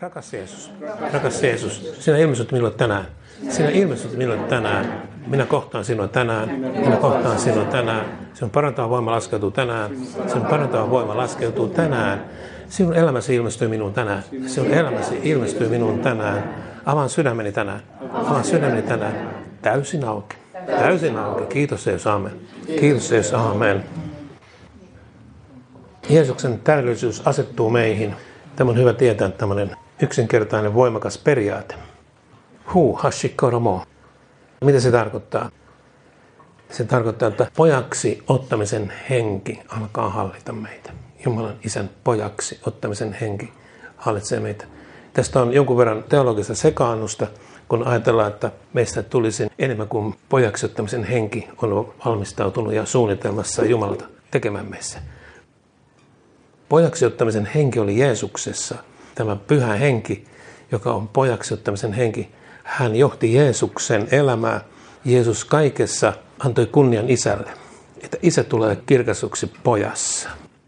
Rakas Jeesus, sinä ilmestyt minulle tänään. Sinä ilmestyt minulle tänään. Minä kohtaan sinua tänään. Minä kohtaan sinua tänään. Sinun parantava voima laskeutuu tänään. Sinun parantava voima laskeutuu tänään. Sinun elämäsi ilmestyy minuun tänään. Sinun elämäsi ilmestyy minuun tänään. Avaan sydämeni tänään. Avaan sydämeni tänään. Täysin auki. Täysin auki. Kiitos Jeesus, amen. Kiitos Jeesus, amen. Jeesuksen täydellisyys asettuu meihin. Tämä on hyvä tietää, tämmöinen yksinkertainen voimakas periaate. Hashikoromo. Mitä se tarkoittaa? Se tarkoittaa, että pojaksi ottamisen henki alkaa hallita meitä. Jumalan isän pojaksi ottamisen henki hallitsee meitä. Tästä on jonkun verran teologista sekaannusta, kun ajatellaan, että meistä tulisi enemmän kuin pojaksi ottamisen henki on valmistautunut ja suunnitelmassa Jumalalta tekemään meissä. Pojaksi ottamisen henki oli Jeesuksessa. Tämä pyhä henki, joka on pojaksi ottamisen henki, hän johti Jeesuksen elämää. Jeesus kaikessa antoi kunnian isälle, että isä tulee kirkastuksi pojassa.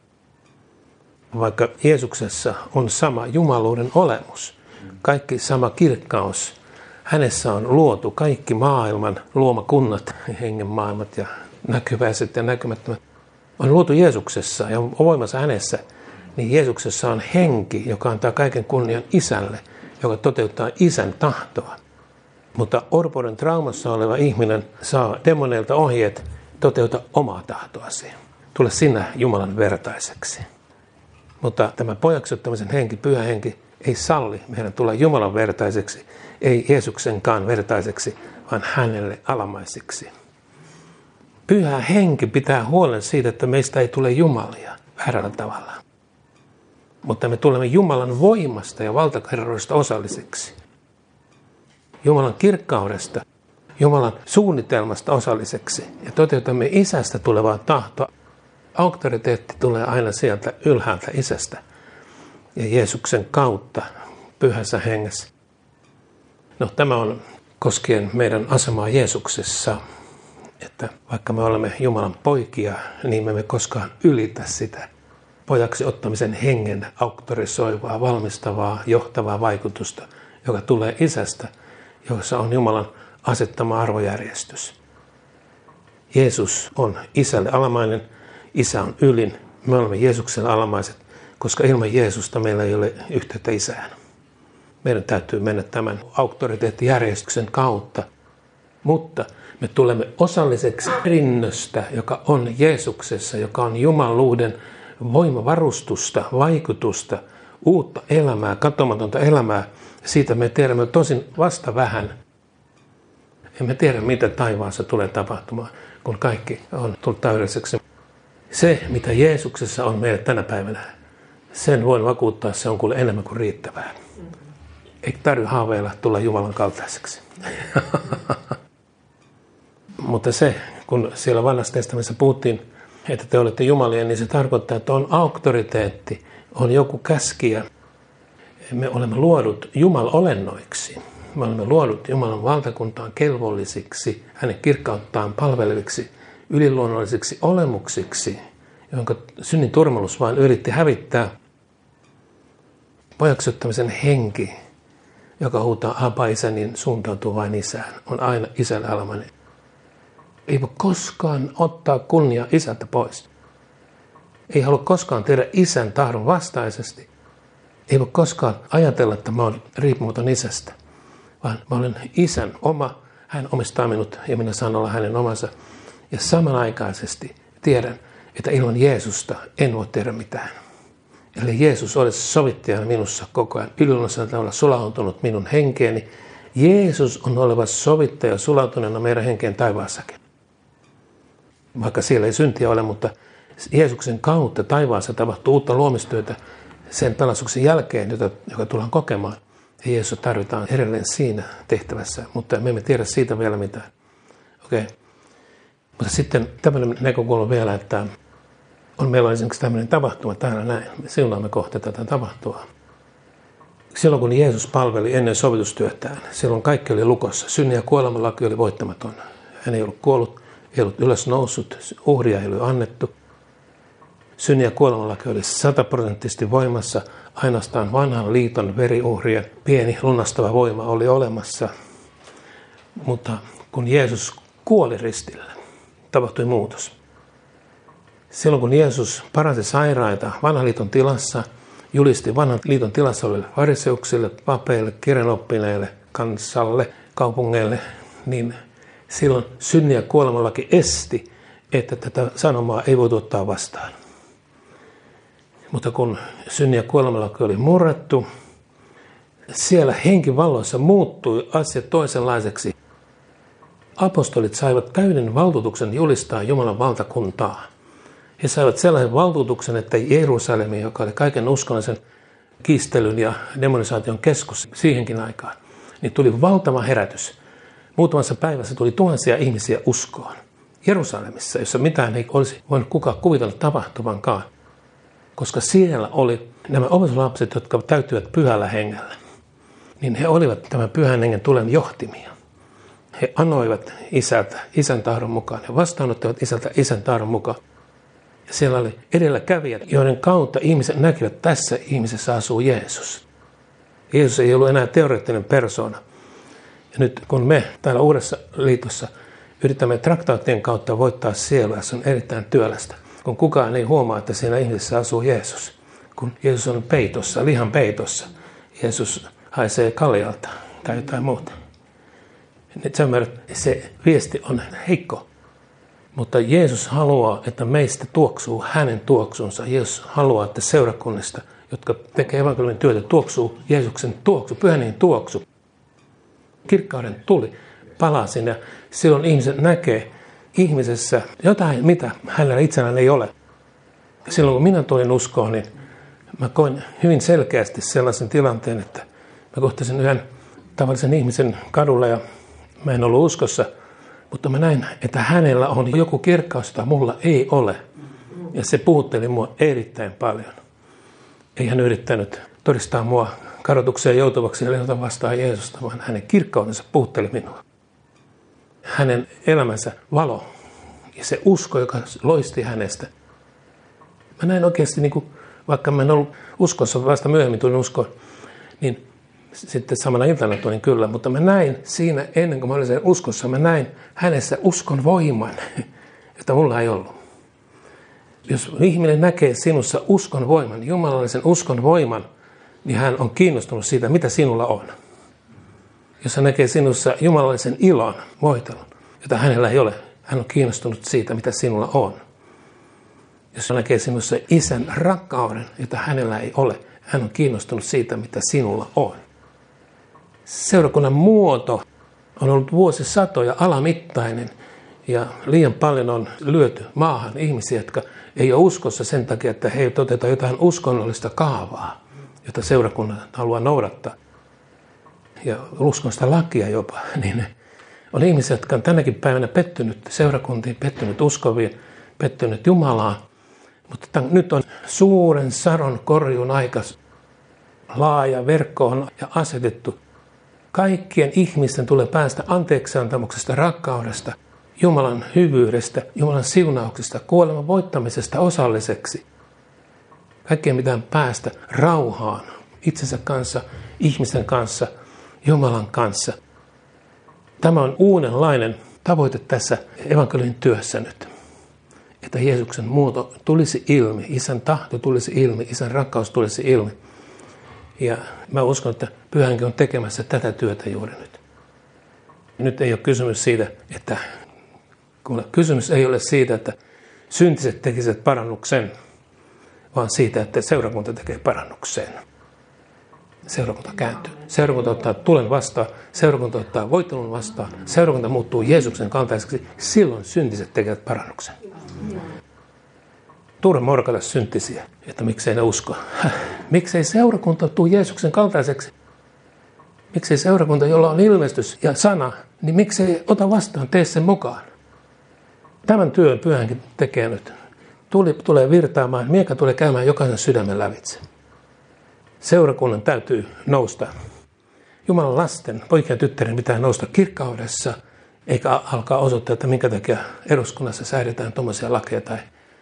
Vaikka Jeesuksessa on sama jumaluuden olemus, kaikki sama kirkkaus, hänessä on luotu kaikki maailman luomakunnat, hengen maailmat ja näkyväiset ja näkymättömät, on luotu Jeesuksessa ja on voimassa hänessä, niin Jeesuksessa on henki, joka antaa kaiken kunnian isälle, joka toteuttaa isän tahtoa. Mutta orpouden traumassa oleva ihminen saa demoneilta ohjeet toteuta omaa tahtoasi. Tule sinä Jumalan vertaiseksi. Mutta tämä pojaksi ottamisen henki, pyhä henki, ei salli meidän tulla Jumalan vertaiseksi, ei Jeesuksenkaan vertaiseksi, vaan hänelle alamaisiksi. Pyhä henki pitää huolen siitä, että meistä ei tule jumalia väärällä tavalla. Mutta me tulemme Jumalan voimasta ja valtakerroista osallisiksi. Jumalan kirkkaudesta, Jumalan suunnitelmasta osalliseksi ja toteutamme isästä tulevaa tahtoa. Auktoriteetti tulee aina sieltä ylhäältä isästä ja Jeesuksen kautta pyhässä hengessä. No, tämä on koskien meidän asemaa Jeesuksessa, että vaikka me olemme Jumalan poikia, niin me emme koskaan ylitä sitä pojaksi ottamisen hengen auktorisoivaa, valmistavaa, johtavaa vaikutusta, joka tulee isästä, jossa on Jumalan asettama arvojärjestys. Jeesus on isälle alamainen, isä on ylin, me olemme Jeesukselle alamaiset, koska ilman Jeesusta meillä ei ole yhteyttä isään. Meidän täytyy mennä tämän auktoriteettijärjestyksen kautta, mutta me tulemme osalliseksi perinnöstä, joka on Jeesuksessa, joka on jumaluuden voimavarustusta, vaikutusta, uutta elämää, katsomatonta elämää. Siitä me tiedämme tosin vasta vähän. Emme tiedä, mitä taivaassa tulee tapahtumaan, kun kaikki on tullut täydelliseksi. Se, mitä Jeesuksessa on meille tänä päivänä, sen voin vakuuttaa, se on kuule enemmän kuin riittävää. Ei tarvitse haaveilla tulla Jumalan kaltaiseksi. Mutta se, kun siellä Vanhassa testamentissa puhuttiin, että te olette jumalia, niin se tarkoittaa, että on auktoriteetti, on joku käskijä. Me olemme luodut Jumal-olennoiksi. Me olemme luodut Jumalan valtakuntaan kelvollisiksi, hänen kirkkauttaan palveleviksi, yliluonnollisiksi olemuksiksi, jonka synnin turmelus vain yritti hävittää. Pojaksi ottamisen henki, joka huutaa Abba isä, niin suuntautuu vain isään. On aina isälle alamainen. Ei voi koskaan ottaa kunnia isältä pois. Ei halua koskaan tehdä isän tahdon vastaisesti. Ei voi koskaan ajatella, että mä olen riippumaton isästä. Vaan mä olen isän oma, hän omistaa minut ja minä saan olla hänen omansa. Ja samanaikaisesti tiedän, että ilman Jeesusta en voi tehdä mitään. Eli Jeesus olisi sovittajana minussa koko ajan, yliluonnollisella tavalla sulautunut minun henkeeni. Jeesus on oleva sovittaja sulautuneena meidän henkeen taivaassakin. Vaikka siellä ei syntiä ole, mutta Jeesuksen kautta taivaassa tapahtuu uutta luomistyötä sen pelastuksen jälkeen, joka tullaan kokemaan. Ja Jeesus tarvitaan edelleen siinä tehtävässä, mutta me emme tiedä siitä vielä mitään. Okei. Mutta sitten tämmöinen näkökulma vielä, että meillä on esimerkiksi tämmöinen tapahtuma täällä näin. Me siunaamme kohta tätä tapahtua. Silloin kun Jeesus palveli ennen sovitustyötään, silloin kaikki oli lukossa. Synnin ja kuoleman laki oli voittamaton. Hän ei ollut kuollut, ei ollut ylös noussut, uhria ei ollut annettu. synnin ja kuolemanlaki oli 100% voimassa. Ainoastaan vanhan liiton veriuhrien pieni lunastava voima oli olemassa. Mutta kun Jeesus kuoli ristillä, tapahtui muutos. Silloin kun Jeesus paransi sairaita vanhan liiton tilassa, julisti vanhan liiton tilassa oleville fariseuksille, papeille, kirjanoppineille, kansalle, kaupungeille, niin silloin synnin ja kuolemanlaki esti, että tätä sanomaa ei voitu ottaa vastaan. Mutta kun synnin ja kuolemanlaki oli murrettu, siellä henkivalloissa muuttui asia toisenlaiseksi. Apostolit saivat täyden valtuutuksen julistaa Jumalan valtakuntaa. He saivat sellaisen valtuutuksen, että Jerusalemi, joka oli kaiken uskonnollisen kiistelyn ja demonisaation keskus siihenkin aikaan, niin tuli valtava herätys. Muutamassa päivässä tuli tuhansia ihmisiä uskoon. Jerusalemissa, jossa mitään ei olisi voinut kukaan kuvitella tapahtuvankaan. Koska siellä oli nämä opetuslapset, jotka täyttyivät pyhällä hengellä. Niin he olivat tämän pyhän hengen tulen johtimia. He anoivat isältä isän tahdon mukaan. He vastaanottivat isältä isän tahdon mukaan. Ja siellä oli edelläkävijät, joiden kautta ihmiset näkivät, että tässä ihmisessä asuu Jeesus. Jeesus ei ollut enää teoreettinen persoona. Ja nyt kun me täällä Uudessa liitossa yritämme traktaattien kautta voittaa sielua, se on erittäin työlästä. Kun kukaan ei huomaa, että siinä ihmisessä asuu Jeesus. Kun Jeesus on peitossa, lihan peitossa. Jeesus haisee kaljalta tai jotain muuta. Se viesti on heikko. Mutta Jeesus haluaa, että meistä tuoksuu hänen tuoksunsa. Jeesus haluaa, että seurakunnista, jotka tekee evankeliumin työtä, tuoksuu Jeesuksen tuoksu, pyhän hengen tuoksu. Kirkkauden tuli palaa sinne. Silloin ihmiset näkee ihmisessä jotain, mitä hänellä itsellään ei ole. Silloin kun minä tulin uskoon, niin mä koin hyvin selkeästi sellaisen tilanteen, että mä kohtasin yhden tavallisen ihmisen kadulla ja mä en ollut uskossa, mutta mä näin, että hänellä on joku kirkkaus, jota mulla ei ole. Ja se puhutteli mua erittäin paljon. Ei hän yrittänyt todistaa mua kadotukseen joutuvaksi ja lennota vastaan Jeesusta, vaan hänen kirkkautensa puhutteli minua. Hänen elämänsä valo ja se usko, joka loisti hänestä. Mä näin oikeasti, vaikka mä en ollut uskossa, vasta myöhemmin tulin uskoon, niin sitten samana iltana tulin kyllä, mutta mä näin siinä ennen kuin mä olin sen uskossa, mä näin hänessä uskon voiman, jota mulla ei ollut. Jos ihminen näkee sinussa uskon voiman, jumalallisen uskon voiman, niin hän on kiinnostunut siitä, mitä sinulla on. Jos hän näkee sinussa jumalallisen ilon, voitelun, jota hänellä ei ole, hän on kiinnostunut siitä, mitä sinulla on. Jos hän näkee sinussa isän rakkauden, jota hänellä ei ole, hän on kiinnostunut siitä, mitä sinulla on. Seurakunnan muoto on ollut vuosisatoja alamittainen ja liian paljon on lyöty maahan ihmisiä, jotka ei ole uskossa sen takia, että he toteuttavat jotain uskonnollista kaavaa, jota seurakunnan haluaa noudattaa. Ja uskonnollista lakia jopa. Niin on ihmisiä, jotka on tänäkin päivänä pettynyt seurakuntiin, pettynyt uskoviin, pettynyt Jumalaan. Mutta nyt on suuren sadon korjuun aika. Laaja verkko on asetettu. Kaikkien ihmisten tulee päästä anteeksiantamuksesta, rakkaudesta, Jumalan hyvyydestä, Jumalan siunauksesta, kuoleman voittamisesta osalliseksi. Kaikkien pitää päästä rauhaan itsensä kanssa, ihmisten kanssa, Jumalan kanssa. Tämä on uudenlainen tavoite tässä evankeliumin työssä nyt. Että Jeesuksen muoto tulisi ilmi, isän tahto tulisi ilmi, isän rakkaus tulisi ilmi. Ja mä uskon, että Pyhä Henki on tekemässä tätä työtä juuri nyt. Nyt ei ole kysymys siitä, että kysymys ei ole siitä, että syntiset tekisivät parannuksen, vaan siitä, että seurakunta tekee parannuksen. Seurakunta kääntyy. Seurakunta ottaa tulen vastaan, seurakunta ottaa voittelun vastaan, seurakunta muuttuu Jeesuksen kaltaiseksi, silloin syntiset tekevät parannuksen. Turha morkata syntisiä, että miksei ne usko. Miksei seurakunta tule Jeesuksen kaltaiseksi? Miksei seurakunta, jolla on ilmestys ja sana, niin miksei ota vastaan, tee sen mukaan? Tämän työn Pyhä Henki tekee nyt. Tulee virtaamaan, miekka tulee käymään jokaisen sydämen lävitse. Seurakunnan täytyy nousta. Jumalan lasten, poikien ja tyttären pitää nousta kirkkaudessa, eikä alkaa osoittaa, että minkä takia eduskunnassa säädetään tuommoisia lakeja tai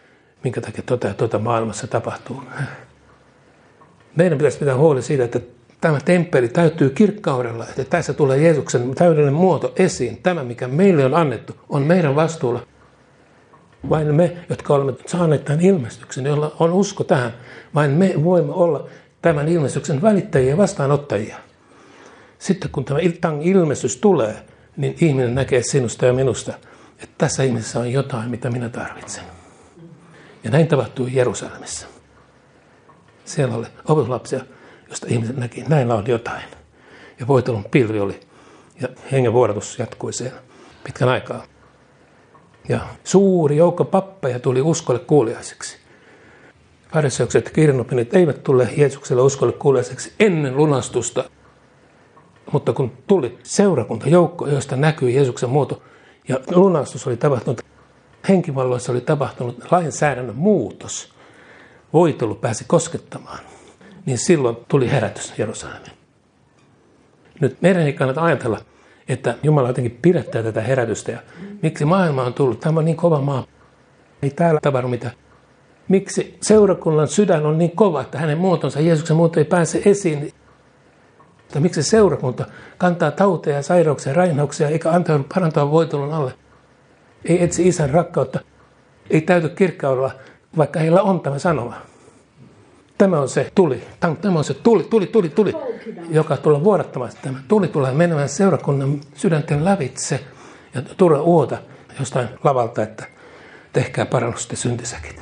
minkä takia tota maailmassa tapahtuu. Meidän pitäisi pitää huoli siitä, että tämä temppeli täyttyy kirkkaudella, että tässä tulee Jeesuksen täydellinen muoto esiin. Tämä, mikä meille on annettu, on meidän vastuulla. Vain me, jotka olemme saaneet tämän ilmestyksen, jolla on usko tähän, vain me voimme olla tämän ilmestyksen välittäjiä ja vastaanottajia. Sitten kun tämä ilmestys tulee, niin ihminen näkee sinusta ja minusta, että tässä ihmisessä on jotain, mitä minä tarvitsen. Ja näin tapahtui Jerusalemissa. Siellä oli opetuslapsia, josta ihmiset näki, näillä on jotain. Ja voitelun pilvi oli. Ja hengenvuodatus jatkui siellä pitkän aikaa. Ja suuri joukko pappeja tuli uskolle kuuliaiseksi. Fariseukset ja kirjanoppineet eivät tule Jeesukselle uskolle kuuliaiseksi ennen lunastusta. Mutta kun tuli seurakuntajoukko, josta näkyi Jeesuksen muoto, ja lunastus oli tapahtunut, henkivalloissa oli tapahtunut lainsäädännön muutos, voitelu pääsi koskettamaan, niin silloin tuli herätys Jerusalemiin. Nyt meidän ei kannata ajatella, että Jumala jotenkin pidättää tätä herätystä ja miksi maailma on tullut. Tämä on niin kova maa. Ei täällä tapahdu mitään. Miksi seurakunnan sydän on niin kova, että hänen muotonsa, Jeesuksen muoto ei pääse esiin. Että miksi seurakunta kantaa tauteja, sairauksia ja rainauksia eikä antaudu parantaa voitelun alle. Ei etsi isän rakkautta. Ei täyty kirkkaudella, vaikka heillä on tämä sanoma. Tämä on se tuli. Tämä on se tuli, joka tulee vuodattamaan. Tämä tuli tulee menemään seurakunnan sydänten lävitse ja turha uota jostain lavalta, että tehkää parannusta syntisäkit.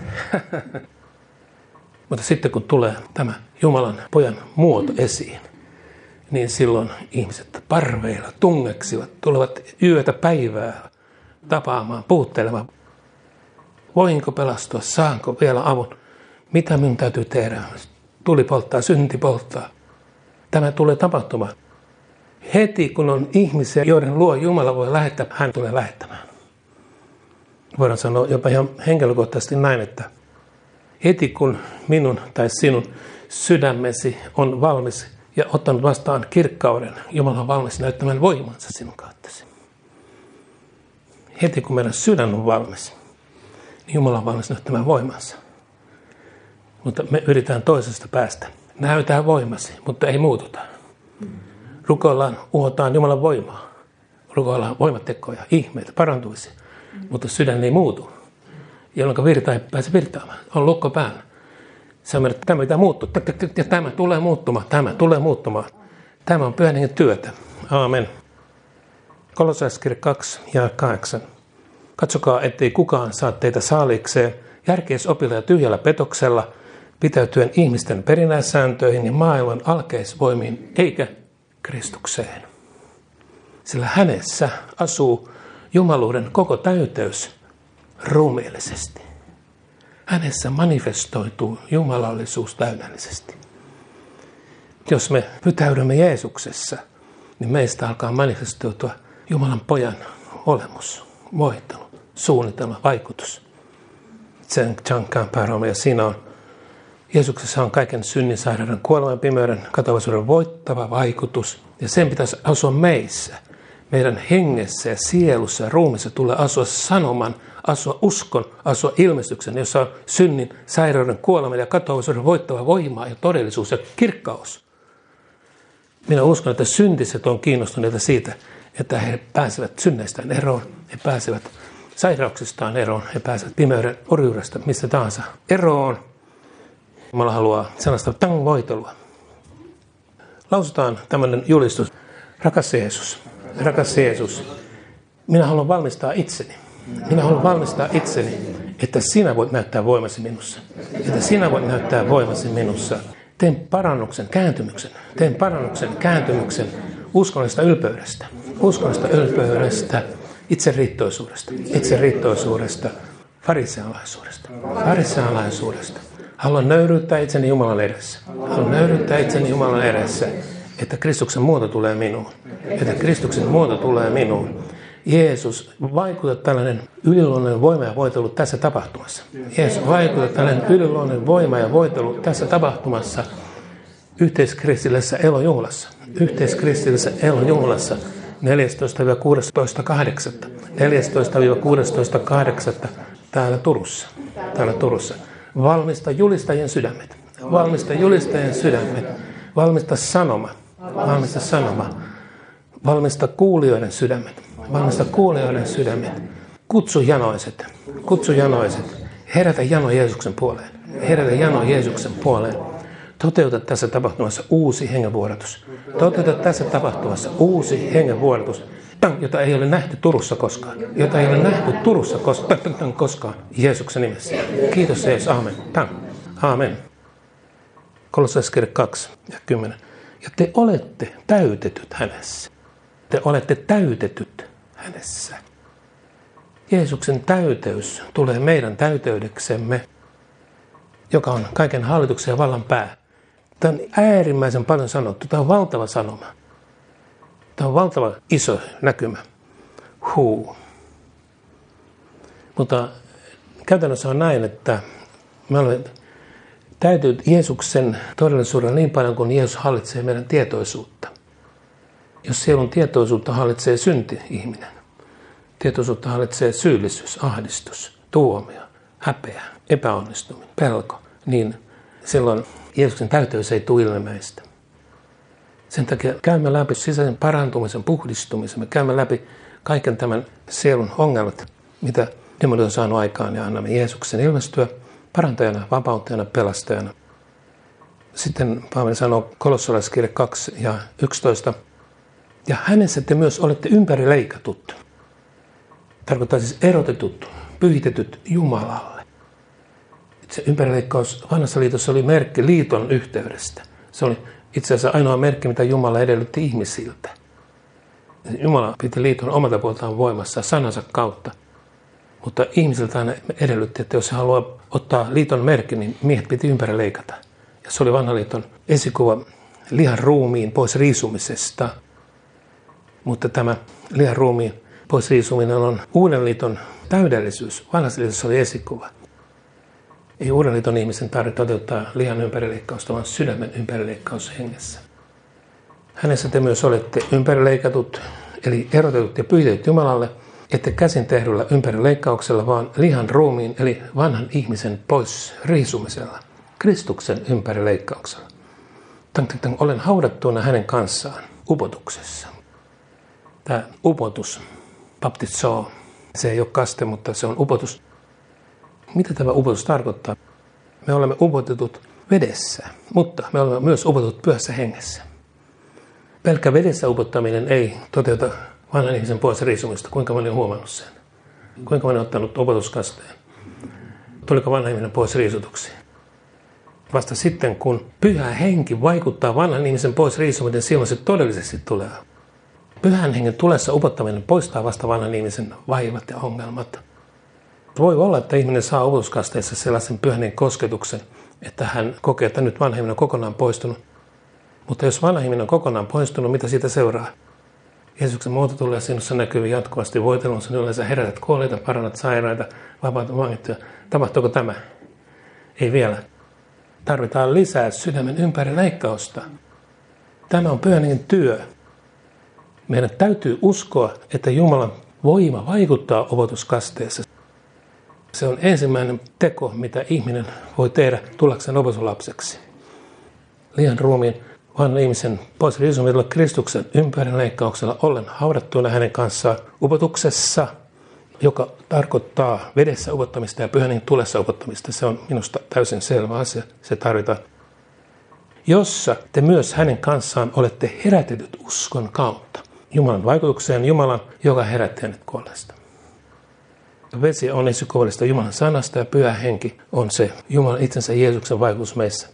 Mutta sitten kun tulee tämä Jumalan pojan muoto esiin, niin silloin ihmiset parveilla tungeksivat, tulevat yötä päivää tapaamaan, puhuttelemaan. Voinko pelastua? Saanko vielä avun? Mitä minun täytyy tehdä? Tuli polttaa, synti polttaa. Tämä tulee tapahtumaan. Heti kun on ihmisiä, joiden luo Jumala voi lähettää, hän tulee lähettämään. Voidaan sanoa jopa ihan henkilökohtaisesti näin, että heti kun minun tai sinun sydämesi on valmis ja ottanut vastaan kirkkauden, Jumala on valmis näyttämään voimansa sinun kauttasi. Heti kun meidän sydän on valmis, niin Jumala on valmis näyttämään voimansa. Mutta me yritetään toisesta päästä. Näytään voimasi, mutta ei muututa. Rukoillaan, uhotaan Jumalan voimaa. Rukoillaan voimatekoja, ihmeitä, parantuisi. Mutta sydän ei muutu. Jolloin virta ei pääse virtaamaan. On lukko päällä. Se on, että tämä pitää muuttua. Ja tämä tulee muuttumaan. Tämä tulee muuttumaan. Tämä on Pyhän Hengen työtä. Aamen. Kolossalaiskirja 2 ja 8. Katsokaa, ettei kukaan saa teitä saaliikseen järkeisopilla ja tyhjällä petoksella, pitäytyen ihmisten perinnäissääntöihin ja maailman alkeisvoimiin, eikä Kristukseen. Sillä hänessä asuu jumaluuden koko täyteys ruumiillisesti. Hänessä manifestoituu jumalallisuus täydellisesti. Jos me pytäydymme Jeesuksessa, niin meistä alkaa manifestoitua Jumalan pojan olemus, voittelu, suunnitelma, vaikutus. Ja siinä on, Jeesuksessa on kaiken synnin, sairauden, kuoleman, pimeyden, katoavaisuuden voittava vaikutus. Ja sen pitäisi asua meissä. Meidän hengessä ja sielussa ja ruumissa tulee asua sanoman, asua uskon, asua ilmestyksen, jossa on synnin, sairauden, kuoleman ja katoavaisuuden voittava voima ja todellisuus ja kirkkaus. Minä uskon, että syntiset on kiinnostuneita siitä, että he pääsevät synneistään eroon, he pääsevät sairauksistaan eroon, he pääsevät pimeyden orjuudesta, mistä tahansa eroon. Jumala haluaa sellaista voitelua. Lausutaan tämmöinen julistus. Rakas Jeesus, minä haluan valmistaa itseni. Minä haluan valmistaa itseni, että sinä voit näyttää voimasi minussa. Että sinä voit näyttää voimasi minussa. Teen parannuksen, kääntymyksen uskonnollisesta ylpeydestä, itseriittoisuudesta, farisealaisuudesta. Haluan nöyryyttää itseni Jumalan edessä. Että Kristuksen muoto tulee minuun. Jeesus, vaikuta tällainen yliluonnollinen voima ja voitelu tässä tapahtumassa. Tässä tapahtumassa yhteiskristillisessä elojuhlassa. 14-16.8. täällä Turussa. täällä Turussa. Valmista julistajien sydämet. Valmista julistajien sydämet. Valmista sanoma. Valmista sanoma. Valmista kuulijoiden sydämet. Valmista kuulijoiden sydämet. Kutsu janoiset. Kutsu janoiset. Herätä jano Jeesuksen puoleen. Herätä jano Jeesuksen puoleen. Toteuta tässä tapahtumassa uusi hengenvuodatus. Toteuta tässä tapahtumassa uusi hengenvuodatus, jota ei ole nähty Turussa koskaan. Jota ei ole nähty Turussa koskaan. Jeesuksen nimessä. Kiitos Jeesus. Aamen. Aamen. Kolossalaiskirja 2:10. Ja te olette täytetyt hänessä. Te olette täytetyt hänessä. Jeesuksen täyteys tulee meidän täyteydeksemme, joka on kaiken hallituksen ja vallan pää. Tämä on äärimmäisen paljon sanottu. Tämä on valtava sanoma. Tämä on valtava iso näkymä. Mutta käytännössä on näin, että me olemme täytynyt Jeesuksen todellisuudella niin paljon, kuin Jeesus hallitsee meidän tietoisuutta. Jos sielun tietoisuutta hallitsee synti-ihminen, tietoisuutta hallitsee syyllisyys, ahdistus, tuomio, häpeä, epäonnistuminen, pelko, niin silloin Jeesuksen täyteys ei tule ilmeistä. Sen takia käymme läpi sisäisen parantumisen, puhdistumisen. Me käymme läpi kaiken tämän sielun ongelmat, mitä demoni on saanut aikaan, ja annamme Jeesuksen ilmestyä parantajana, vapauttajana, pelastajana. Sitten Paavali sanoo Kolossalaiskirja 2:11. Ja hänessä te myös olette ympärileikatut. Tarkoittaa siis erotetut, pyhitetyt Jumalalle. Se ympärileikkaus vanhassa liitossa oli merkki liiton yhteydestä. Se oli itse asiassa ainoa merkki, mitä Jumala edellytti ihmisiltä. Jumala piti liiton omalta puoltaan voimassa sanansa kautta. Mutta ihmisiltä aina edellytti, että jos he haluaa ottaa liiton merkki, niin miehet piti ympärileikata. Ja se oli vanhan liiton esikuva lihan ruumiin pois riisumisesta. Mutta tämä lihan ruumiin pois riisuminen on uuden liiton täydellisyys. Vanhassa liitossa oli esikuva. Ei uuden liiton ihmisen tarvitse toteuttaa lihan ympärileikkausta, vaan sydämen ympärileikkaus hengessä. Hänessä te myös olette ympärileikatut, eli erotetut ja pyhitetyt Jumalalle, ette käsin tehdyllä ympärileikkauksella, vaan lihan ruumiin, eli vanhan ihmisen pois riisumisella, Kristuksen ympärileikkauksella. Olen haudattuna hänen kanssaan upotuksessa. Tämä upotus, baptizo, se ei ole kaste, mutta se on upotus. Mitä tämä upotus tarkoittaa? Me olemme upotetut vedessä, mutta me olemme myös upotetut pyhässä hengessä. Pelkkä vedessä upottaminen ei toteuta vanhan ihmisen pois riisumista. Kuinka moni on huomannut sen? Kuinka moni on ottanut upotuskasteen? Tuliko vanha ihminen pois riisutuksi? Vasta sitten, kun pyhä henki vaikuttaa vanhan ihmisen pois riisumisen, silloin se todellisesti tulee. Pyhän hengen tulessa upottaminen poistaa vasta vanhan ihmisen vaivat ja ongelmat. Voi olla, että ihminen saa upotuskasteessa sellaisen pyhän hengen kosketuksen, että hän kokee, että nyt vanha ihminen on kokonaan poistunut. Mutta jos vanha ihminen on kokonaan poistunut, mitä siitä seuraa? Jeesuksen muoto tulee sinussa näkyviin jatkuvasti voitelunsa, niin yleensä herätät kuolleita, parannat sairaita, vapautat vangittuja. Tapahtuuko tämä? Ei vielä. Tarvitaan lisää sydämen ympärileikkausta. Tämä on pyhän hengen työ. Meidän täytyy uskoa, että Jumalan voima vaikuttaa opetuskasteessa. Se on ensimmäinen teko, mitä ihminen voi tehdä tullakseen opetuslapseksi. Lihan ruumiin vanhan ihmisen pois riisumisella Kristuksen ympärileikkauksella ollen haudattuna hänen kanssaan upotuksessa, joka tarkoittaa vedessä upottamista ja pyhän hengen tulessa upottamista. Se on minusta täysin selvä asia. Se tarvitaan. Jossa te myös hänen kanssaan olette herätetyt uskon kautta. Jumalan vaikutukseen, Jumalan, joka herätti hänet kuolleesta. Vesi on esikuvallista Jumalan sanasta ja pyhä henki on se Jumalan itsensä Jeesuksen vaikutus meissä.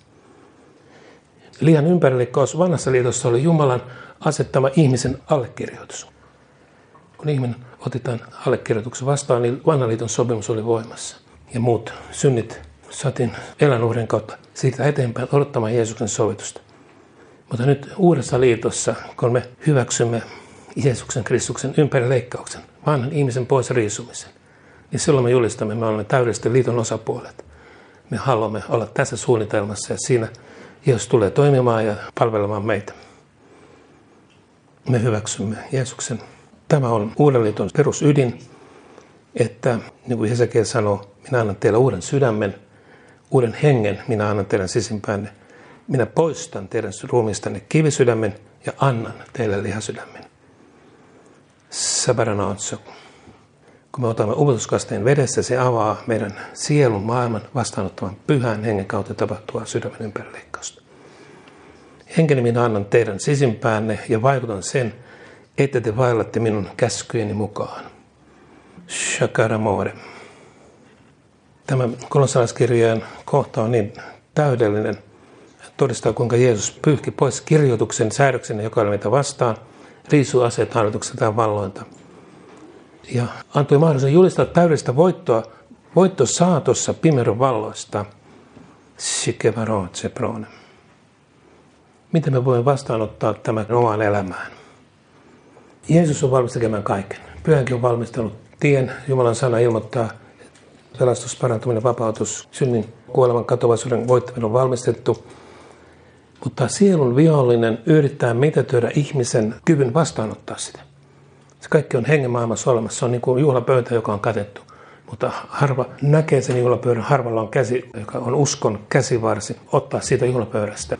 Lihan ympärileikkaus vanhassa liitossa oli Jumalan asettama ihmisen allekirjoitus. Kun ihminen otetaan allekirjoituksen vastaan, niin vanhan liiton sopimus oli voimassa. Ja muut synnit saatiin elänuhrien kautta siitä eteenpäin odottamaan Jeesuksen sovitusta. Mutta nyt uudessa liitossa, kun me hyväksymme Jeesuksen Kristuksen ympärileikkauksen, vanhan ihmisen pois riisumisen, niin silloin me julistamme, me olemme täydellisesti liiton osapuolet. Me haluamme olla tässä suunnitelmassa ja siinä Jeesus tulee toimimaan ja palvelemaan meitä. Me hyväksymme Jeesuksen. Tämä on uuden liiton perusydin. että niin kuin Hesekiel sanoo, minä annan teille uuden sydämen, uuden hengen, minä annan teidän sisimpäänne. Minä poistan teidän ruumiistanne kivisydämen ja annan teille lihasydämen. Sabaranotso. Kun me otamme upotuskasteen vedessä, se avaa meidän sielun maailman vastaanottavan pyhän hengen kautta tapahtuvaa sydämen ympärileikkausta. Henkeni minä annan teidän sisimpäänne ja vaikutan sen, että te vaellatte minun käskyjeni mukaan. Shakaramore. Tämä kolossalaiskirjeen kohta on niin täydellinen. Todistaa, kuinka Jeesus pyyhki pois kirjoituksen säädöksen, joka oli meitä vastaan, riisui aseet hallitukselta ja vallointa. Ja antoi mahdollisuuden julistaa täydellistä voitto saatossa pimeron valloista. Shikevarotse prone. Miten me voimme vastaanottaa tämän omaan elämään? Jeesus on valmis tekemään kaiken. Pyhänkin on valmistanut tien. Jumalan sana ilmoittaa, pelastus, parantuminen, vapautus, synnin, kuoleman, katoavaisuuden voittaminen on valmistettu. Mutta sielun vihollinen yrittää mitätöidä ihmisen kyvyn vastaanottaa sitä. Se kaikki on hengen maailmassa olemassa. Se on niin kuin juhlapöytä, joka on katettu. Mutta harva näkee sen juhlapöydän. Harvalla on käsi, joka on uskon käsivarsi, ottaa siitä juhlapöydästä.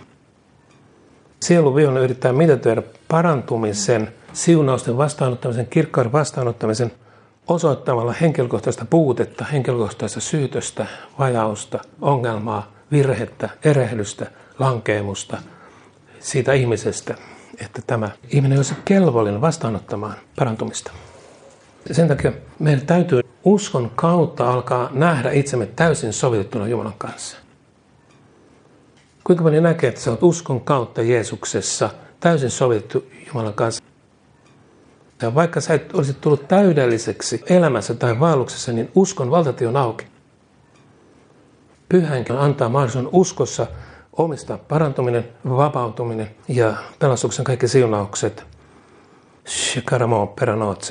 Sielun vihollinen yrittää mitätöidä parantumisen, siunausten vastaanottamisen, kirkkauden vastaanottamisen osoittamalla henkilökohtaista puutetta, henkilökohtaista syytöstä, vajausta, ongelmaa, virhettä, erehdystä, lankeemusta siitä ihmisestä, että tämä ihminen olisi kelvollinen vastaanottamaan parantumista. Sen takia meidän täytyy uskon kautta alkaa nähdä itsemme täysin sovitettuna Jumalan kanssa. Kuinka moni näkee, että sä olet uskon kautta Jeesuksessa täysin sovitettu Jumalan kanssa? Ja vaikka sä et olisi tullut täydelliseksi elämässä tai vaelluksessa, niin uskon valtatie on auki. Pyhänkin antaa mahdollisuuden uskossa omistaa parantuminen, vapautuminen ja pelastuksen kaikki siunaukset. Shikaramo peranotse.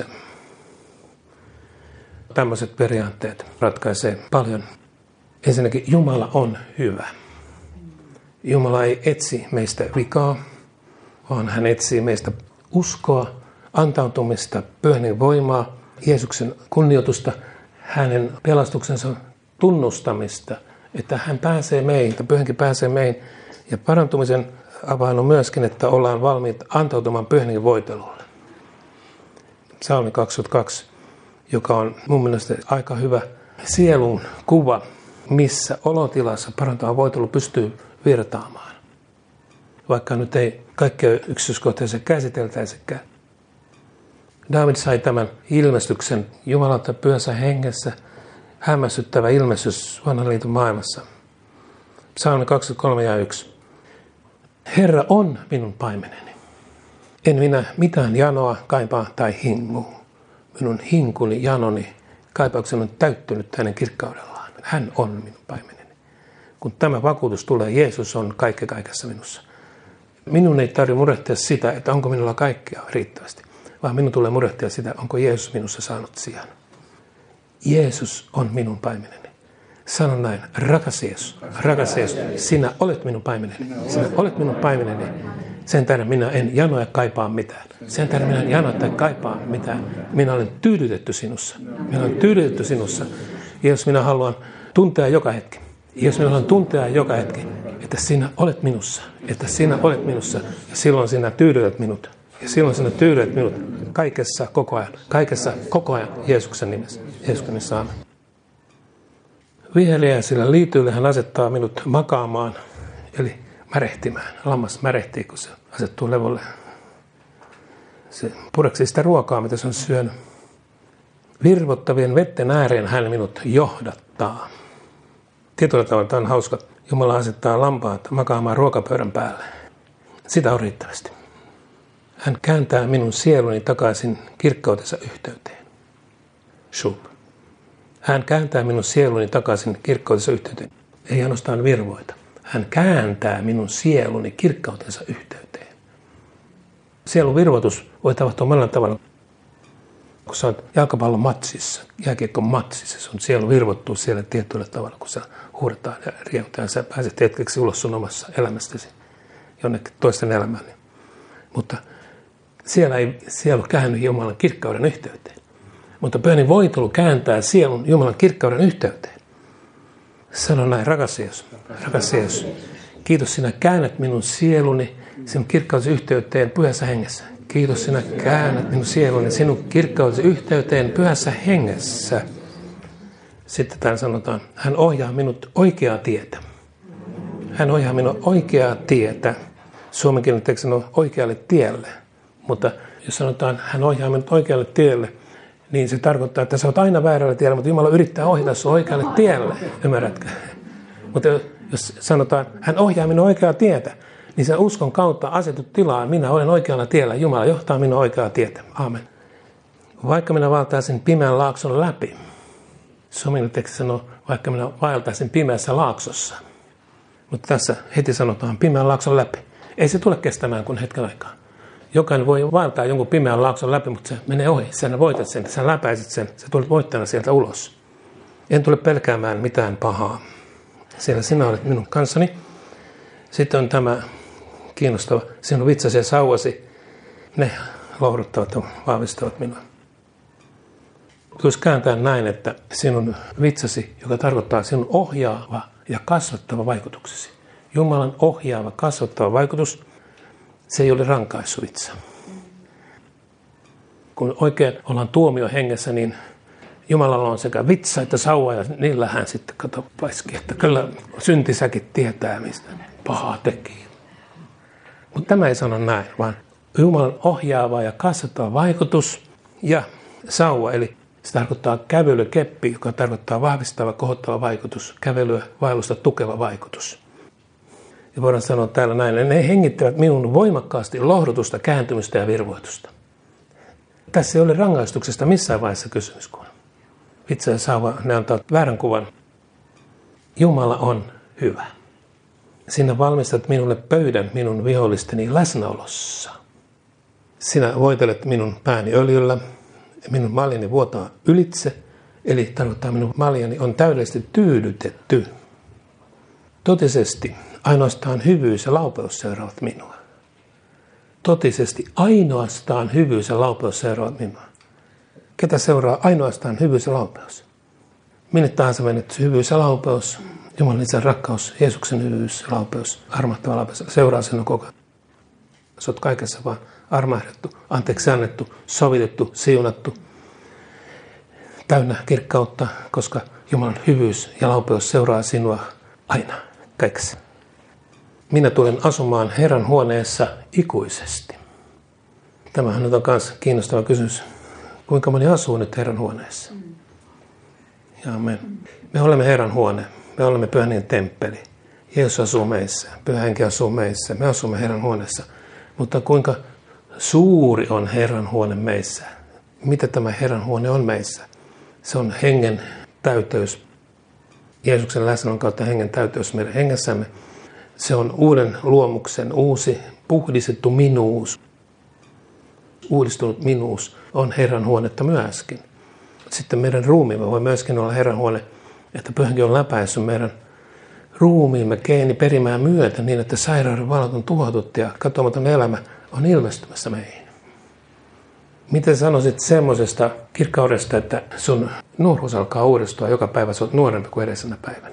Tämmöiset periaatteet ratkaisee paljon. Ensinnäkin Jumala on hyvä. Jumala ei etsi meistä vikaa, vaan hän etsii meistä uskoa, antautumista, pyhän voimaa, Jeesuksen kunnioitusta, hänen pelastuksensa tunnustamista, että hän pääsee meihin, että pyhänkin pääsee meihin. Ja parantumisen avain on myöskin, että ollaan valmiit antautumaan pyhän voitelulle. Psalmi 22, joka on mun mielestä aika hyvä sielun kuva, missä olotilassa parantava voitelu pystyy virtaamaan. Vaikka nyt ei kaikkea yksityiskohtaisesti käsiteltäisikään. David sai tämän ilmestyksen Jumalalta pyhässä hengessä, hämmästyttävä ilmestys vanhan liiton maailmassa. Psalmi 23 ja 1. Herra on minun paimeneni. En minä mitään janoa kaipaa tai hingua. Minun hinkuni, janoni, kaipaukseni on täyttynyt hänen kirkkaudellaan. Hän on minun paimeneni. Kun tämä vakuutus tulee, Jeesus on kaikki kaikessa minussa. Minun ei tarvitse murehtia sitä, että onko minulla kaikkea riittävästi, vaan minun tulee murehtia sitä, onko Jeesus minussa saanut sijan. Jeesus on minun paimeneni. Sanon näin, rakas Jeesus, sinä olet minun paimeneni. Sinä olet minun paimeneni. Sen tähden minä en janoa kaipaa mitään. Sen tähden minä en janoa tai kaipaa mitään. Minä olen tyydytetty sinussa. Minä olen tyydytetty sinussa. Jeesus, minä haluan tuntea joka hetki. Jeesus, minä haluan tuntea joka hetki, että sinä olet minussa. Että sinä olet minussa. Ja silloin sinä tyydytät minut. Ja silloin sinä tyydytät minut kaikessa koko ajan. Kaikessa koko ajan Jeesuksen nimessä. Jeesuksen nimessä aamen. Viheliäisillä liityillä hän asettaa minut makaamaan, eli märehtimään. Lammas märehtii, kun se asettuu levolle. Se pureksii sitä ruokaa, mitä se on syönyt. Virvottavien vetten ääreen hän minut johdattaa. Tietyllä tavalla tämä on hauska. Jumala asettaa lampaat makaamaan ruokapöydän päälle. Sitä on riittävästi. Hän kääntää minun sieluni takaisin kirkkautensa yhteyteen. Shup. Hän kääntää minun sieluni takaisin kirkkautensa yhteyteen. Ei ainoastaan virvoita. Hän kääntää minun sieluni kirkkautensa yhteyteen. Sielun virvoitus voi tapahtua monella tavalla. Kun sä oot jalkapallon matsissa, jääkiekon matsissa, sun sielu virvottuu siellä tietyllä tavalla, kun sä huudetaan ja riehutaan. Sä pääset hetkeksi ulos sun omassa elämästäsi jonnekin toisten elämään. Mutta siellä ei sielu käänny Jumalan kirkkauden yhteyteen, Mutta pyhän voitelu kääntää sielun Jumalan kirkkauden yhteyteen. Sano näin, rakas Jeesus, kiitos sinä käännät minun sieluni sinun kirkkauden yhteyteen pyhässä hengessä. Kiitos sinä käännät minun sieluni sinun kirkkauden yhteyteen pyhässä hengessä. Sitten täällä sanotaan, hän ohjaa minut oikeaa tietä. Hän ohjaa minut oikeaa tietä. Suomenkielinen teksti sanoo oikealle tielle. Mutta jos sanotaan, hän ohjaa minut oikealle tielle, niin se tarkoittaa, että sä oot aina väärällä tiellä, mutta Jumala yrittää ohjata sinua oikealle tielle. Ymmärrätkö? Mutta jos sanotaan, hän ohjaa minua oikeaa tietä, niin sen uskon kautta asetut tilaan, minä olen oikealla tiellä. Jumala johtaa minua oikeaa tietä. Aamen. Vaikka minä vaeltaisin pimeän laakson läpi. Suomen teksti sanoo, vaikka minä vaeltaisin pimeässä laaksossa. Mutta tässä heti sanotaan pimeän laakson läpi. Ei se tule kestämään kuin hetken aikaa. Jokainen voi vaeltaa jonkun pimeän laakson läpi, mutta se menee ohi. Sä voitat sen, sä läpäisit sen, sä tulet voittajana sieltä ulos. En tule pelkäämään mitään pahaa. Siellä sinä olet minun kanssani. Sitten on tämä kiinnostava, sinun vitsasi ja sauvasi, ne lohduttavat ja vahvistavat minua. Tulisi kääntää näin, että sinun vitsasi, joka tarkoittaa sinun ohjaava ja kasvattava vaikutuksesi. Jumalan ohjaava, kasvattava vaikutus, se ei ole rankaissuvitsa. Kun oikein ollaan tuomiohengessä, niin Jumalalla on sekä vitsa että sauva, ja niillä hän sitten paiski, että kyllä syntisäkit tietää, mistä pahaa tekee. Mutta tämä ei sano näin, vaan Jumalan ohjaava ja kasvattava vaikutus ja sauva, eli se tarkoittaa kävelykeppi, joka tarkoittaa vahvistava, kohottava vaikutus, kävelyä, vaellusta tukeva vaikutus. Ja voidaan sanoa täällä näin, ne hengittävät minun voimakkaasti lohdutusta, kääntymistä ja virvoitusta. Tässä ei ole rangaistuksesta missään vaiheessa kysymys, kun vitsa ja sauva, ne antaa väärän kuvan. Jumala on hyvä. Sinä valmistat minulle pöydän minun vihollisteni läsnäolossa. Sinä voitelet minun pääni öljyllä, minun maljani vuotaa ylitse, eli tarkoittaa minun maljani on täydellisesti tyydytetty. Totisesti ainoastaan hyvyys ja laupeus seuraavat minua. Totisesti ainoastaan hyvyys ja laupeus seuraavat minua. Ketä seuraa ainoastaan hyvyys ja laupeus? Minne tahansa menet hyvyys ja laupeus, Jumalan isän rakkaus, Jeesuksen hyvyys ja laupeus, armahtava laupeus, seuraa sinun koko ajan. Sä oot kaikessa vaan armahdettu, anteeksi annettu, sovitettu, siunattu, täynnä kirkkautta, koska Jumalan hyvyys ja laupeus seuraa sinua aina, kaikessa. Minä tulen asumaan Herran huoneessa ikuisesti. Tämähän on myös kiinnostava kysymys. Kuinka moni asuu nyt Herran huoneessa? Amen. Me olemme Herran huone. Me olemme Pyhän Hengen temppeli. Jeesus asuu meissä. Pyhä Henki asuu meissä. Me asumme Herran huoneessa. Mutta kuinka suuri on Herran huone meissä? Mitä tämä Herran huone on meissä? Se on hengen täyteys. Jeesuksen läsnäolon kautta hengen täyteys meidän hengessämme. Se on uuden luomuksen uusi puhdistettu minuus. Uudistunut minuus on Herran huonetta myöskin. Sitten meidän ruumiimme voi myöskin olla Herran huone, että Pyhänkin on läpäissyt meidän ruumiimme geeniperimää myötä niin, että sairauden valot on tuhotut ja katoamaton elämä on ilmestymässä meihin. Miten sanoisit semmoisesta kirkkaudesta, että sun nuoruus alkaa uudistua joka päivä, sä oot nuorempi kuin edellisenä päivänä?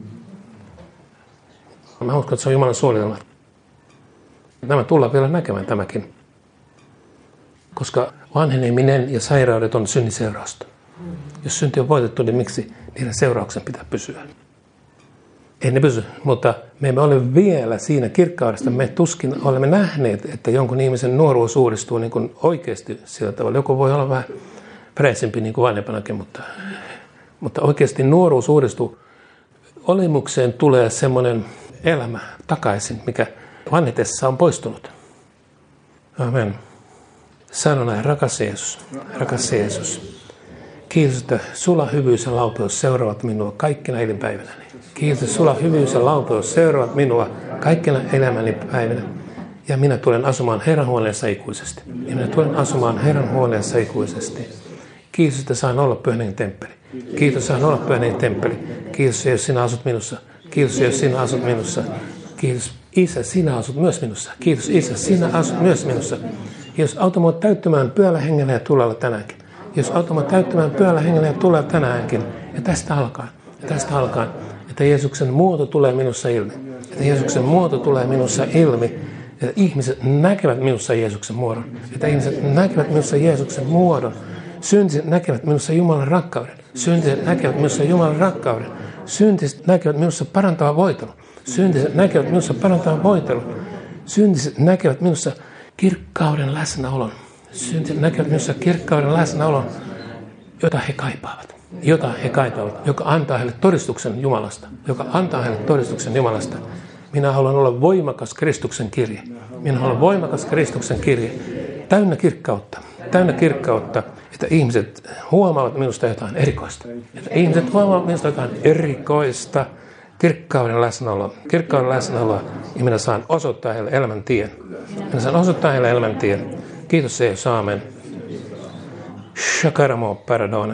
Mä uskon, että se on Jumalan suunnitelma. Nämä tullaan vielä näkemään tämäkin. Koska vanheneminen ja sairaudet on synnin seurausta. Jos synti on voitettu, niin miksi niiden seurauksen pitää pysyä? Ei ne pysy, mutta me emme ole vielä siinä kirkkaudesta. Me tuskin olemme nähneet, että jonkun ihmisen nuoruus uudistuu niin kuin oikeasti sillä tavalla. Joku voi olla vähän preesimpi niin kuin vanhempanakin, mutta oikeasti nuoruus uudistuu. Olemukseen tulee semmoinen elämä takaisin, mikä vanhetessa on poistunut. Amen. Sano näin, rakas Jeesus. Kiitos, että sulla hyvyys ja laupeus seuraavat minua kaikkina elinpäivinäni. Kiitos, että sulla hyvyys ja laupeus seuraavat minua kaikkina elämäni päivinä. Ja minä tulen asumaan Herran huoneessa ikuisesti. Kiitos, että saan olla Pyhän Hengen temppeli. Kiitos, jos sinä asut minussa. Kiitos, Isä, sinä asut myös minussa. Kiitos, Isä, sinä asut myös minussa. Kiitos, auta minua täyttämään Pyhällä Hengellä ja tulella tänäänkin. Jos autamme täyttämään Pyhällä Hengellä ja tulee tänäänkin, ja tästä alkaen, että Jeesuksen muoto tulee minussa ilmi. Että Jeesuksen muoto tulee minussa ilmi, että ihmiset näkevät minussa Jeesuksen muodon. Että ihmiset näkevät minussa Jeesuksen muodon. Syntiset näkevät minussa Jumalan rakkauden. Syntiset näkevät minussa Jumalan rakkauden. Syntiset näkevät minussa parantavan voitelun. Syntiset näkevät minussa parantavan voitelun. Syntiset näkevät minussa kirkkauden läsnäolon. Syntiset näkevät minussa kirkkauden läsnäolon, jota he kaipaavat. Joka antaa heille todistuksen Jumalasta. Minä haluan olla voimakas Kristuksen kirje. Täynnä kirkkautta, että ihmiset huomaavat minusta jotain erikoista. Kirkkauden läsnäoloa, ja minä saan osoittaa heille elämän tien. Kiitos Jeesus, aamen. Shakaramo paradone.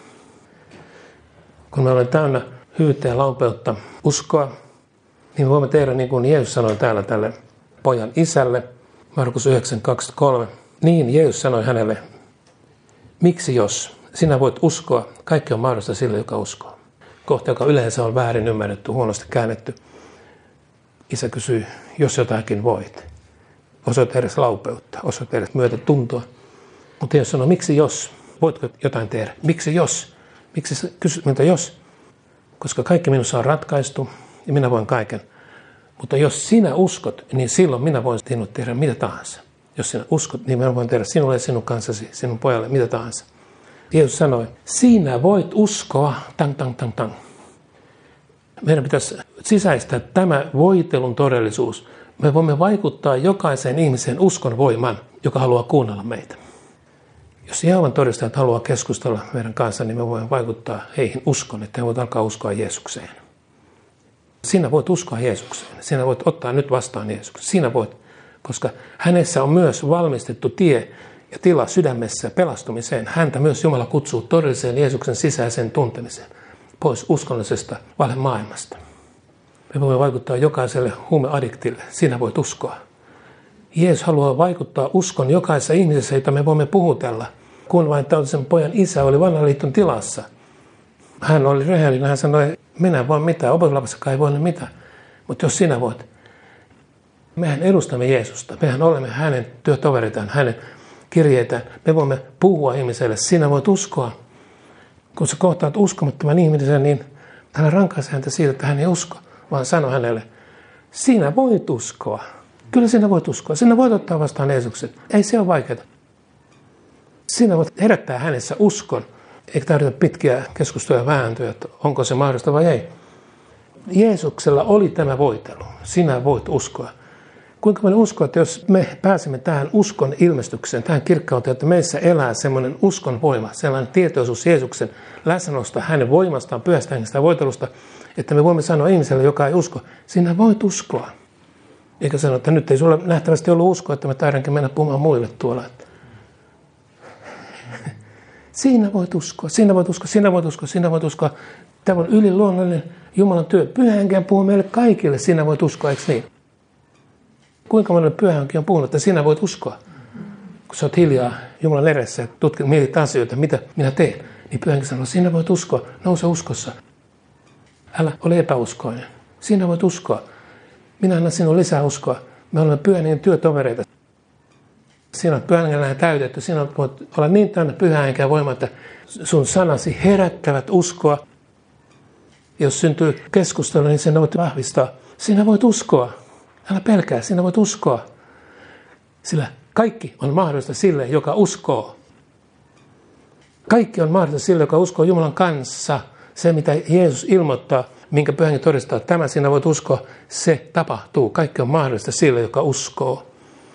Kun me olemme täynnä hyvyyttä ja laupeutta, uskoa, niin voimme tehdä niin kuin Jeesus sanoi täällä tälle pojan isälle, Markus 9:23. Niin Jeesus sanoi hänelle, miksi jos sinä voit uskoa, kaikki on mahdollista sille, joka uskoo. Kohta, joka yleensä on väärin ymmärretty, huonosti käännetty. Isä kysyy, jos jotakin voit. Osoita edes laupeutta, osoita edes myötätuntoa. Mutta Jeesus sanoo, miksi jos? Voitko jotain tehdä? Miksi jos? Miksi kysyt minulta jos? Koska kaikki minussa on ratkaistu ja minä voin kaiken. Mutta jos sinä uskot, niin silloin minä voin sinut tehdä mitä tahansa. Jos sinä uskot, niin minä voin tehdä sinulle ja sinun kanssasi, sinun pojalle mitä tahansa. Jeesus sanoi, sinä voit uskoa, tang. Meidän pitäisi sisäistää tämä voitelun todellisuus. Me voimme vaikuttaa jokaiseen ihmiseen uskon voiman, joka haluaa kuunnella meitä. Jos Jehovan todistajat haluaa keskustella meidän kanssa, niin me voimme vaikuttaa heihin uskon, että he voivat alkaa uskoa Jeesukseen. Sinä voit uskoa Jeesukseen. Sinä voit ottaa nyt vastaan Jeesuksen. Sinä voit, koska hänessä on myös valmistettu tie ja tila sydämessä pelastumiseen. Häntä myös Jumala kutsuu todelliseen Jeesuksen sisäiseen tuntemiseen, pois uskonnollisesta valemaailmasta. Me voimme vaikuttaa jokaiselle huumeadiktille. Sinä voit uskoa. Jeesus haluaa vaikuttaa uskon jokaisessa ihmisessä, jota me voimme puhutella. Kun vain tautisen pojan isä oli vanhan liiton tilassa. Hän oli rehellinen. Hän sanoi, minä en voi mitään. Opetuslapassakaan ei voi mitään. Mutta jos sinä voit. Mehän edustamme Jeesusta. Mehän olemme hänen työtoveritaan, hänen kirjeitään. Me voimme puhua ihmiselle. Sinä voit uskoa. Kun sä kohtaat uskomattoman ihmisen, niin hän rankaisi häntä siitä, että hän ei usko. Vaan sanoi hänelle, sinä voit uskoa. Kyllä sinä voit uskoa. Sinä voit ottaa vastaan Jeesuksen. Ei se ole vaikeaa. Sinä voit herättää hänessä uskon. Eikä tarvita pitkiä keskusteluja ja vääntöjä, että onko se mahdollista vai ei. Jeesuksella oli tämä voitelu. Sinä voit uskoa. Kuinka me uskoa, että jos me pääsemme tähän uskon ilmestykseen, tähän kirkkauteen, että meissä elää semmoinen uskon voima, sellainen tietoisuus Jeesuksen läsnäolosta, hänen voimastaan, pyhästä hengestä ja voitelusta, että me voimme sanoa ihmiselle, joka ei usko, sinä voit uskoa. Eikä sanoa, että nyt ei sulle nähtävästi ollut uskoa, että mä taidankin mennä puhumaan muille tuolla. Sinä voit uskoa, sinä voit uskoa, sinä voit uskoa, sinä voit uskoa. Tämä on yliluonnollinen Jumalan työ. Pyhä Henki puhuu meille kaikille, sinä voit uskoa, eikö niin? Kuinka monelle Pyhä Henki on puhunut, että sinä voit uskoa? Kun sä oot hiljaa Jumalan edessä ja mietit asioita, mitä minä teen, niin Pyhä Henki sanoo, sinä voit uskoa, nouse uskossa. Älä ole epäuskoinen. Sinä voit uskoa. Minä annan sinulle lisää uskoa. Me olemme Pyhän Hengen työtovereita. Sinä olet Pyhän Hengellä täytetty. Sinä voit olla niin täynnä Pyhää Henkeä voimaa, että sun sanasi herättävät uskoa. Jos syntyy keskustelu, niin sinä voit vahvistaa. Sinä voit uskoa. Älä pelkää, sinä voit uskoa. Sillä kaikki on mahdollista sille, joka uskoo. Kaikki on mahdollista sille, joka uskoo Jumalan kanssa. Se, mitä Jeesus ilmoittaa, minkä Pyhä Henki todistaa, tämä sinä voit uskoa, se tapahtuu. Kaikki on mahdollista sille, joka uskoo.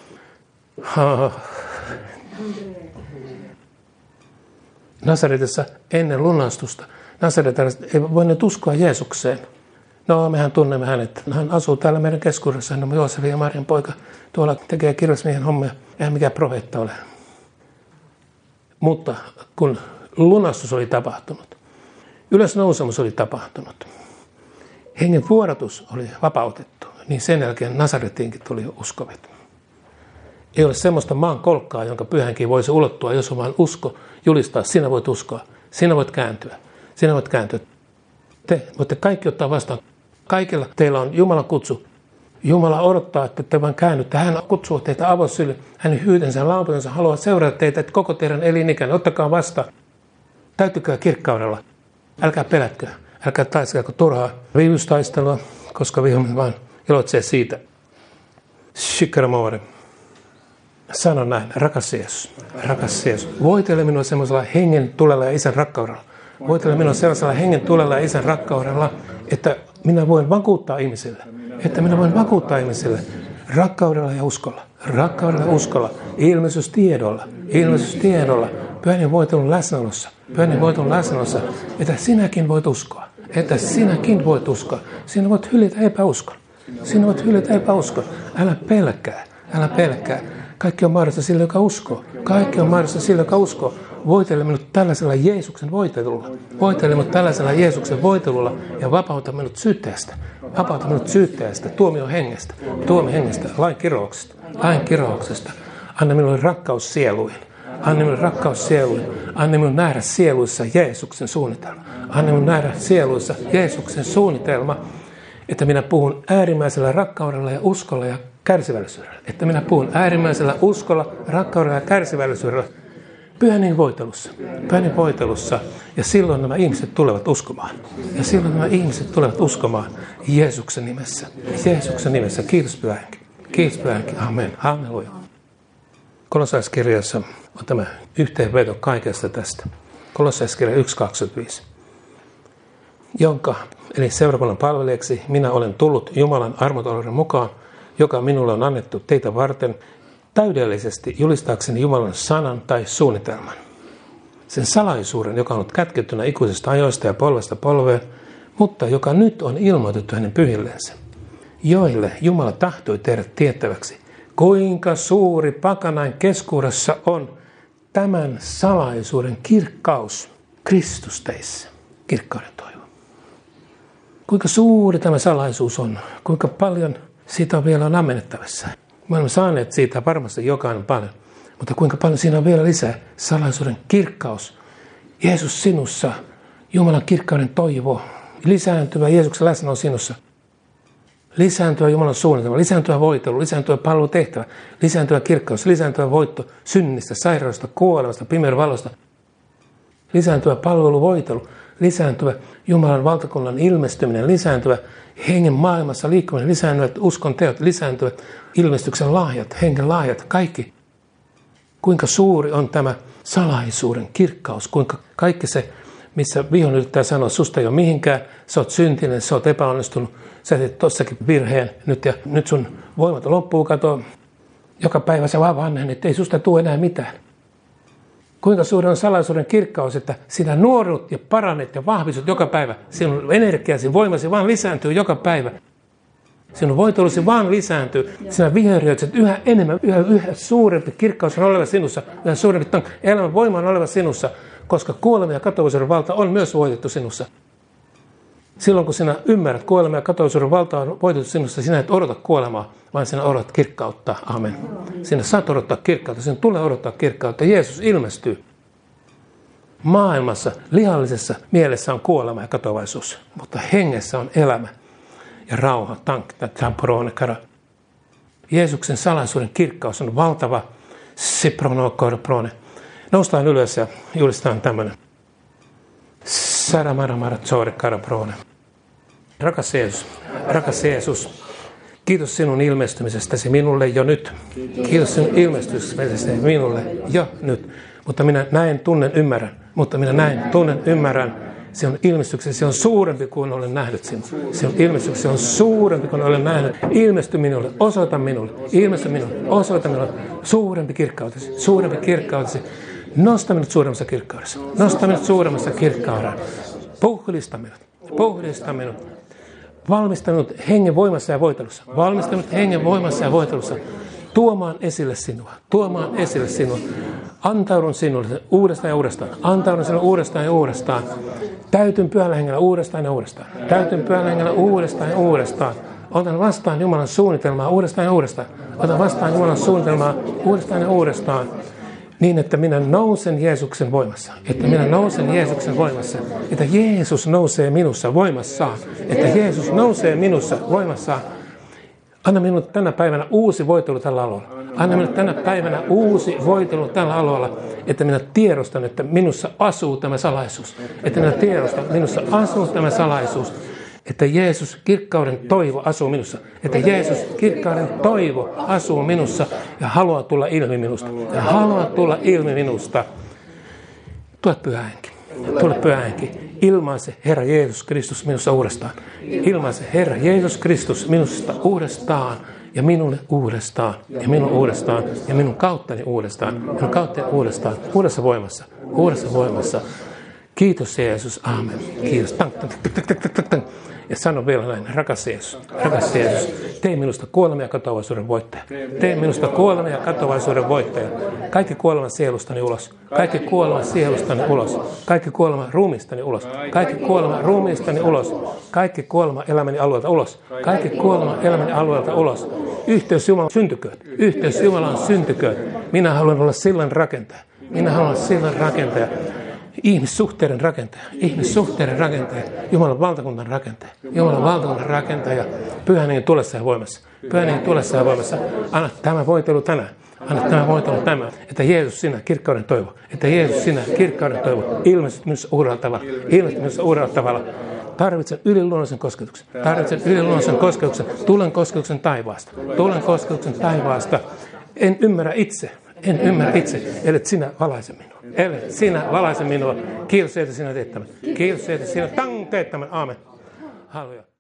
Nasaretissa ennen lunastusta nasaretalaiset eivät voineet uskoa Jeesukseen. No, mehän tunnemme hänet. Hän asuu täällä meidän keskuudessa. Hän on Joosefin ja Marian poika. Tuolla tekee kirjasmiehen hommia. Eihän mikään profeetta ole. Mutta kun lunastus oli tapahtunut, ylösnousemus oli tapahtunut, hengen vuodatus oli vapautettu, niin sen jälkeen Nasarettiinkin tuli uskovit. Ei ole semmoista maan kolkkaa, jonka pyhänkin voisi ulottua, jos on vain usko, julistaa. Sinä voit uskoa. Sinä voit kääntyä. Sinä voit kääntyä. Te voitte kaikki ottaa vastaan. Kaikilla teillä on Jumalan kutsu. Jumala odottaa, että te vain käännytte. Hän kutsuu teitä avosylin. Hänen hyytensä ja laupunsa haluaa seurata teitä, että koko teidän elinikänne. Ottakaa vastaan. Täyttykää kirkkaudella. Älkää pelätkö. Älkää taistelko turhaa viivystaistelua, koska vihollinen vaan iloitsee siitä. Shikaramore. Sano näin, rakas Jeesus, voitele minua semmoisella hengen tulella ja isän rakkaudella. Voitele minua sellaisella hengen tulella ja isän rakkaudella, että minä voin vakuuttaa ihmisille. Rakkaudella ja uskolla. Rakkaudella ja uskolla. Ilmestystiedolla. Pyhän voitelun läsnäolossa. Että sinäkin voit uskoa. Sinä voit hyljätä epäuskon. Älä pelkää. Kaikki on mahdollista sille, joka uskoo. Voitele minut tällaisella Jeesuksen voitelulla. Ja vapauta minut syytteestä. Tuomion hengestä. Lain kirouksesta. Anna minulle rakkaus sieluihin. Anna minun nähdä sieluissa Jeesuksen suunnitelma. Että minä puhun äärimmäisellä rakkaudella ja uskolla ja kärsivällisyydellä. Pyhän voitelussa. Ja silloin nämä ihmiset tulevat uskomaan. Jeesuksen nimessä. Kiitos Pyhänkin. Amen. Halleluja. Kolossaiskirjassa on tämä yhteenveto kaikesta tästä. Kolossaiskirja 1.25. Jonka, eli seurakunnan palvelijaksi, minä olen tullut Jumalan armotalouden mukaan, joka minulle on annettu teitä varten, täydellisesti julistaakseni Jumalan sanan tai suunnitelman. Sen salaisuuden, joka on ollut kätkettynä ikuisista ajoista ja polvesta polveen, mutta joka nyt on ilmoitettu hänen pyhillensä, joille Jumala tahtoi tehdä tiettäväksi, kuinka suuri pakanain keskuudessa on tämän salaisuuden kirkkaus Kristus teissä. Kirkkauden toivo. Kuinka suuri tämä salaisuus on, kuinka paljon siitä on vielä ammennettavissa. Me olemme saaneet siitä varmasti jokainen paljon, mutta kuinka paljon siinä on vielä lisää salaisuuden kirkkaus. Jeesus sinussa, Jumalan kirkkauden toivo, lisääntyvä Jeesuksen läsnäolo sinussa. Lisääntyvä Jumalan suunnitelma, lisääntyvä voitelu, lisääntyvä palvelutehtävä, lisääntyvä kirkkaus, lisääntyvä voitto synnistä, sairaudesta, kuolemasta, pimeyden valosta. Lisääntyvä palveluvoitelu, lisääntyvä Jumalan valtakunnan ilmestyminen, lisääntyvä hengen maailmassa liikkuminen, lisääntyvät uskon teot, lisääntyvät ilmestyksen lahjat, hengen lahjat, kaikki. Kuinka suuri on tämä salaisuuden kirkkaus, kuinka kaikki se, missä vihollinen yrittää sanoa, susta ei ole mihinkään, sä oot syntinen, sä oot epäonnistunut, sä teet tossakin virheen nyt sun voimat loppuu, kato, joka päivä sä vaan vanhennet, ei susta tule enää mitään. Kuinka suuri on salaisuuden kirkkaus, että sinä nuorut ja parannet ja vahvistut joka päivä. Sinun energiasi, voimasi vaan lisääntyy joka päivä. Sinun voitelusi vaan lisääntyy. Sinä viheröitset yhä enemmän, yhä suurempi kirkkaus on oleva sinussa. Yhä suurempi elämän voima on oleva sinussa, koska kuolema ja katoavaisuuden valta on myös voitettu sinussa. Silloin kun sinä ymmärrät, kuolema ja katoavaisuuden valta on voitettu sinussa, sinä et odota kuolemaa, vaan sinä odotat kirkkautta. Amen. Sinä saat odottaa kirkkautta, sinä tulee odottaa kirkkautta. Jeesus ilmestyy. Maailmassa, lihallisessa mielessä on kuolema ja katoavaisuus, mutta hengessä on elämä ja rauha. Jeesuksen salaisuuden kirkkaus on valtava. Noustaan ylös ja julistetaan tämmöinen. Rakas Jeesus, kiitos sinun ilmestymisestäsi minulle jo nyt. Kiitos sinun ilmestymisestäsi minulle jo nyt. Mutta minä tunnen, ymmärrän. Sinun ilmestyksesi on suurempi kuin olen nähnyt sinun. Sinun ilmestyksesi on suurempi kuin olen nähnyt. Ilmesty minulle, osoita minulle. Suurempi kirkkautesi. Nosta minut suuremmassa kirkkaudessa. Puhdista minut. Valmista minut hengen voimassa ja voitelussa. Tuomaan esille sinua. Antaudun sinulle uudestaan ja uudestaan. Täytyn pyhällä hengellä uudestaan ja uudestaan. Otan vastaan Jumalan suunnitelmaa uudestaan ja uudestaan. Otan vastaan Jumalan suunnitelmaa uudestaan ja uudestaan. Niin, että minä nousen Jeesuksen voimassa. Että minä nousen Jeesuksen voimassa. Että Jeesus nousee minussa voimassaan. Että Jeesus nousee minussa voimassaan. Anna minulle tänä päivänä uusi voitelu tällä alueella. Anna minulle tänä päivänä uusi voitelu tällä alueella. Että minä tiedostan, että minussa asuu tämä salaisuus. Että minä tiedostan, että minussa asuu tämä salaisuus. Että Jeesus, kirkkauden toivo asuu minussa. Että Jeesus, kirkkauden toivo asuu minussa ja haluaa tulla ilmi minusta. Ja haluaa tulla ilmi minusta. Tule Pyhä Henki. Tule Pyhä Henki. Ilmaise Herra Jeesus Kristus minussa uudestaan. Ilmaise Herra Jeesus Kristus minusta uudestaan. Ja minulle uudestaan. Ja minun uudestaan. Ja minun kauttani uudestaan. Minun kauttani uudestaan. Uudessa voimassa. Uudessa voimassa. Kiitos Jeesus. Aamen. Kiitos. Ja sano vielä näin. Rakas Jeesus. Rakas Jeesus. Tee minusta kuoleman ja katoavaisuuden voittaja. Tee minusta kuoleman ja katoavaisuuden voittaja. Kaikki kuoleman sielustani ulos. Kaikki kuoleman sielustani ulos. Kaikki kuoleman ruumiistani ulos. Kaikki kuoleman ruumiistani ulos. Kaikki kuoleman elämäni alueelta ulos. Kaikki kuoleman elämäni alueelta ulos. Yhteys Jumalan syntyköön. Yhteys Jumalan syntyköön. Minä haluan olla sillan rakentaja. Minä haluan olla sillan rakentaja. Ihmissuhteiden rakentaja, ihmissuhteiden rakentaja, Jumalan valtakunnan rakentaja, Jumalan valtakunnan rakentaja, Pyhän Hengen tulessa ja voimassa, Pyhän Hengen tulessa ja voimassa. Anna tämä voitelu tänään, anna tämä voitelu tänään, että Jeesus sinä kirkkauden toivo, että Jeesus sinä kirkkauden toivo, ilmestyt minussa uudella tavalla, ilmestyt minussa uudella tavalla. Tarvitsen yliluonnollisen kosketuksen, tarvitsen yliluonnollisen kosketuksen, tulen kosketuksen taivaasta, tulen kosketuksen taivaasta. En ymmärrä itse, ellet sinä valaise minua. Ellet sinä valaise minua. Kiitos, että sinä teet tämän. Kiitos, että sinä teet tämän. Aamen. Halleluja.